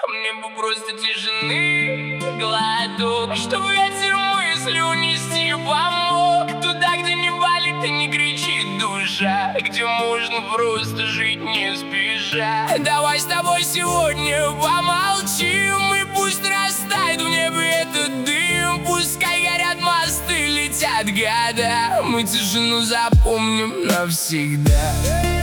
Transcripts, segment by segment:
Мне бы просто тишины глоток, чтобы ветер мысли унести помог. Туда, где не болит и не кричит душа, где можно просто жить не спеша. Давай с тобой сегодня помолчим, и пусть растает в небе этот дым. Пускай горят мосты, летят года, мы тишину запомним навсегда.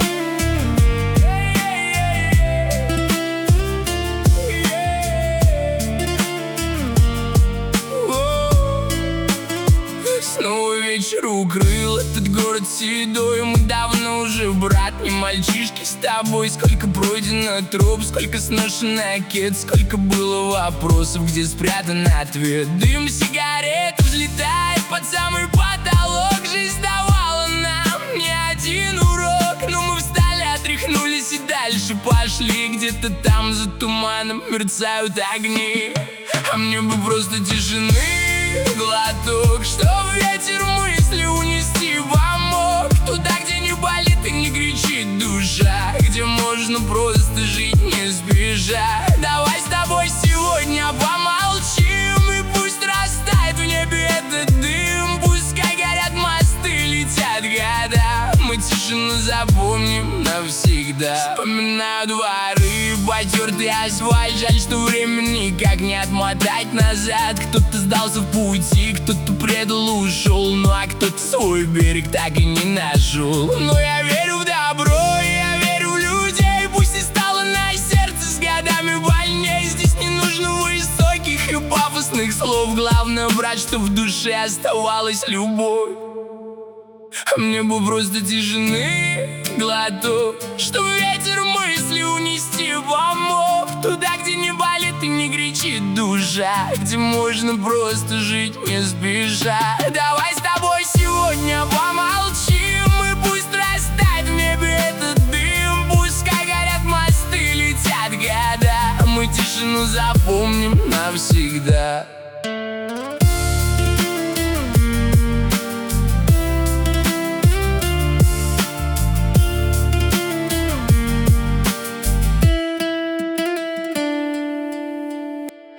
Снова вечер укрыл этот город седой. Мы давно уже, брат, не мальчишки с тобой. Сколько пройдено троп, сколько сношено кет, сколько было вопросов, где спрятан ответ. Дым сигарет взлетает под самый потолок. Жизнь давала нам не один урок, но мы встали, отряхнулись и дальше пошли. Где-то там за туманом мерцают огни, а мне бы просто тишины глоток, чтобы ветер мысли унести помог. Туда, где не болит и не кричит душа, где можно просто жить не спеша. Давай с тобой сегодня помолчим, и пусть растает в небе этот дым. Пускай горят мосты, летят года, мы тишину запомним навсегда. Вспоминаю дворы, потертый асфальт. Жаль, что время никак не отмотать назад. Кто-то сдался в пути, кто-то предал, ушел, ну а кто-то свой берег так и не нашел. Но я верю в добро, я верю в людей. Пусть и стало на сердце с годами больней. Здесь не нужно высоких и пафосных слов. Главное, брат, что в душе оставалась любовь. А мне бы просто тишины глоток, чтобы ветер мысли унести помог. Туда, где не болит и не кричит душа, где можно просто жить не спеша. Давай с тобой сегодня помолчим, и пусть растает в небе этот дым. Пускай горят мосты, летят года, мы тишину запомним навсегда.